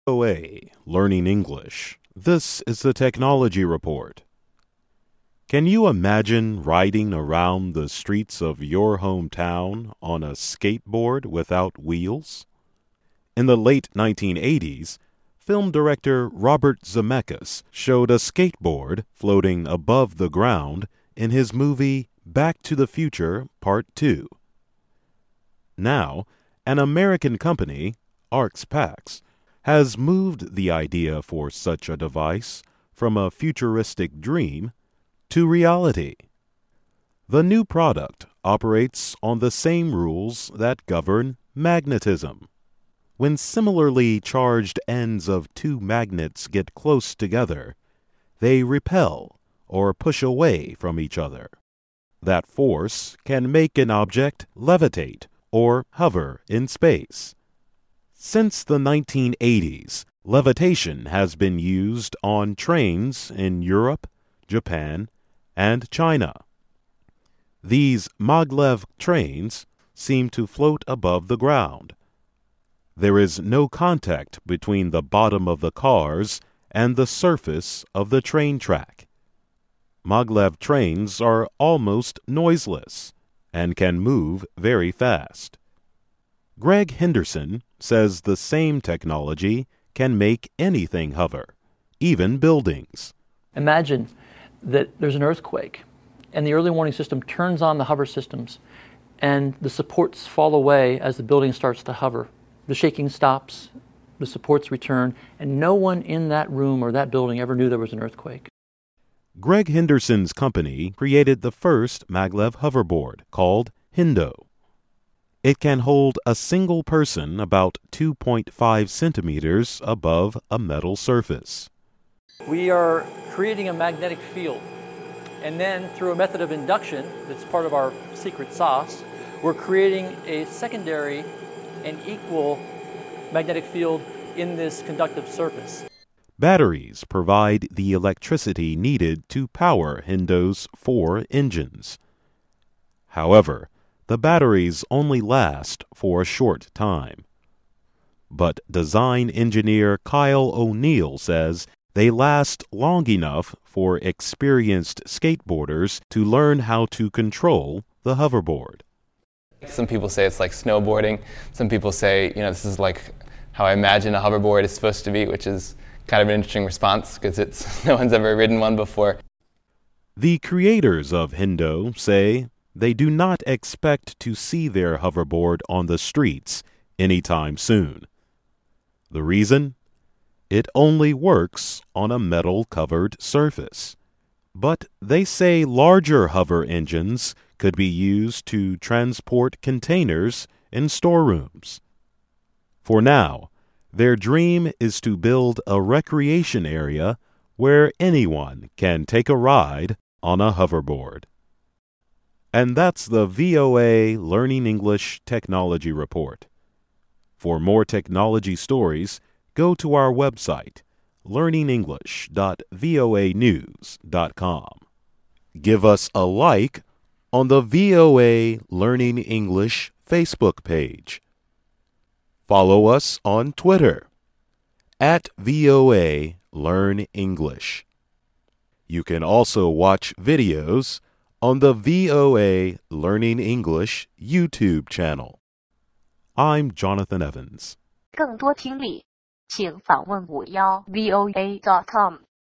VOA, Learning English. This is the Technology Report. Can you imagine riding around the streets of your hometown on a skateboard without wheels? In the late 1980s, film director Robert Zemeckis showed a skateboard floating above the ground in his movie Back to the Future Part 2. Now, an American company, Arx Pax, has moved the idea for such a device from a futuristic dream to reality. The new product operates on the same rules that govern magnetism. When similarly charged ends of two magnets get close together, they repel or push away from each other. That force can make an object levitate or hover in space. Since the 1980s, levitation has been used on trains in Europe, Japan, and China. These maglev trains seem to float above the ground. There is no contact between the bottom of the cars and the surface of the train track. Maglev trains are almost noiseless and can move very fast. Greg Henderson says the same technology can make anything hover, even buildings. Imagine that there's an earthquake and the early warning system turns on the hover systems and the supports fall away as the building starts to hover. The shaking stops, the supports return, and no one in that room or that building ever knew there was an earthquake. Greg Henderson's company created the first maglev hoverboard called Hendo. It can hold a single person about 2.5 centimeters above a metal surface. We are creating a magnetic field, and then through a method of induction that's part of our secret sauce, we're creating a secondary and equal magnetic field in this conductive surface. Batteries provide the electricity needed to power Hendo's 4 engines. However, the batteries only last for a short time. But design engineer Kyle O'Neill says they last long enough for experienced skateboarders to learn how to control the hoverboard. Some people say it's like snowboarding. Some people say, this is like how I imagine a hoverboard is supposed to be, which is kind of an interesting response because no one's ever ridden one before. The creators of Hendo say they do not expect to see their hoverboard on the streets anytime soon. The reason? It only works on a metal-covered surface. But they say larger hover engines could be used to transport containers in storerooms. For now, their dream is to build a recreation area where anyone can take a ride on a hoverboard. And that's the VOA Learning English Technology Report. For more technology stories, go to our website, learningenglish.voanews.com. Give us a like on the VOA Learning English Facebook page. Follow us on Twitter, @VOA Learn English. You can also watch videos on the VOA Learning English YouTube channel. I'm Jonathan Evans. 更多听力，请访问51voa.com。